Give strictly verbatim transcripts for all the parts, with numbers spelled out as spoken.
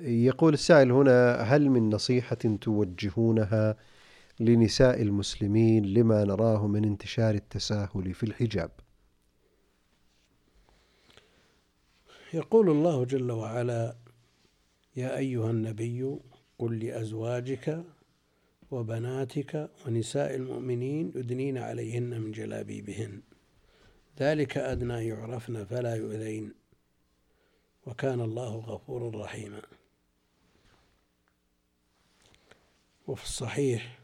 يقول السائل هنا: هل من نصيحة توجهونها لنساء المسلمين لما نراه من انتشار التساهل في الحجاب؟ يقول الله جل وعلا: يا أيها النبي قل لأزواجك وبناتك ونساء المؤمنين يدنين عليهن من جلابيبهن ذلك أدنى يعرفن فلا يؤذين وكان الله غفورا رحيما. وفي الصحيح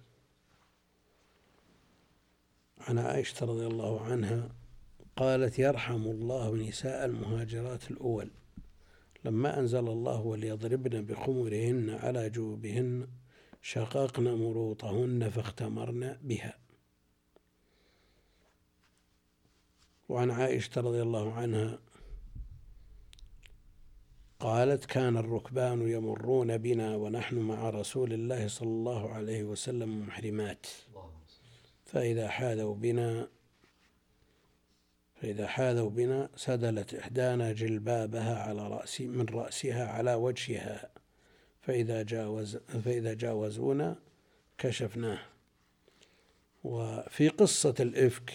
عن عائشة رضي الله عنها قالت: يرحم الله نساء المهاجرات الأول لما أنزل الله وليضربن بخمرهن على جوبهن شققن مروطهن فاختمرن بها. وعن عائشة رضي الله عنها قالت: كان الركبان يمرون بنا ونحن مع رسول الله صلى الله عليه وسلم محرمات، فإذا حاذوا بنا فإذا حاذوا بنا سدلت إحدانا جلبابها على رأس من رأسها على وجهها، فإذا جاوز فإذا جاوزونا كشفناه. وفي قصة الإفك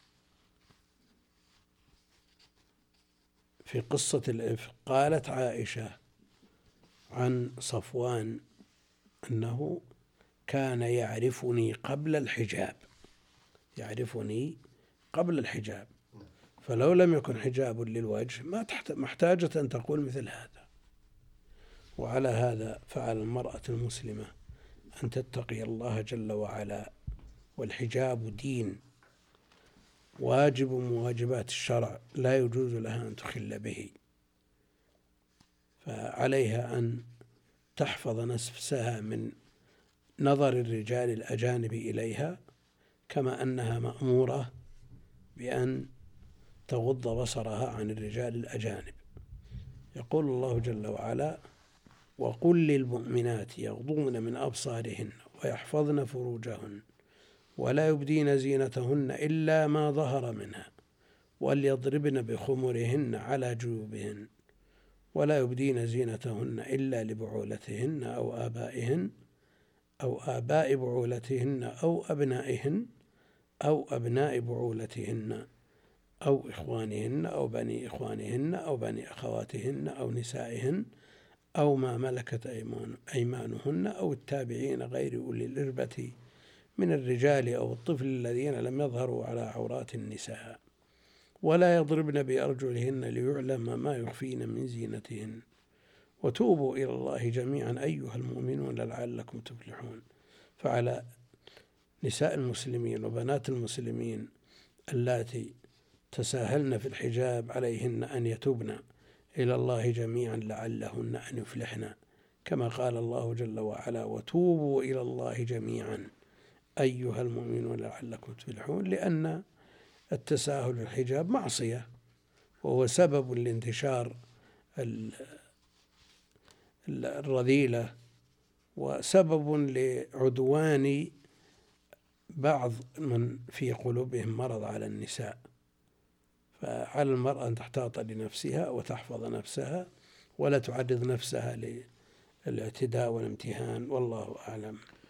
في قصة الإفك قالت عائشة عن صفوان أنه كان يعرفني قبل الحجاب يعرفني قبل الحجاب فلو لم يكن حجاب للوجه ما محتاجة أن تقول مثل هذا. وعلى هذا فعل المرأة المسلمة أن تتقي الله جل وعلا، والحجاب دين واجب من واجبات الشرع لا يجوز لها أن تخل به، فعليها أن تحفظ نفسها من نظر الرجال الأجانب إليها، كما أنها مأمورة بأن تغض بصرها عن الرجال الأجانب. يقول الله جل وعلا: وقل للمؤمنات يغضضن من أبصارهن ويحفظن فروجهن ولا يبدين زينتهن إلا ما ظهر منها وليضربن بخمرهن على جيوبهن ولا يبدين زينتهن إلا لبعولتهن أو آبائهن أو آباء بعولتهن أو أبنائهن أو أبناء بعولتهن أو إخوانهن أو بني إخوانهن أو بني أخواتهن أو نسائهن أو ما ملكت أيمانهن أو التابعين غير أولي الإربة من الرجال أو الطفل الذين لم يظهروا على عورات النساء، ولا يضربن بأرجلهن ليعلم ما يخفين من زينتهن، وتوبوا إلى الله جميعا أيها المؤمنون لعلكم تفلحون. فعلى نساء المسلمين وبنات المسلمين اللاتي تساهلن في الحجاب عليهن أن يتوبن إلى الله جميعا لعلهن أن يفلحن، كما قال الله جل وعلا: وتوبوا إلى الله جميعا أيها المؤمنون لعلكم تفلحون، لأن التساهل في الحجاب معصية وهو سبب لانتشار الرذيلة وسبب لعدوان بعض من في قلوبهم مرض على النساء. فعلى المرأة أن تحتاط لنفسها وتحفظ نفسها ولا تعرض نفسها للاعتداء والامتهان، والله أعلم.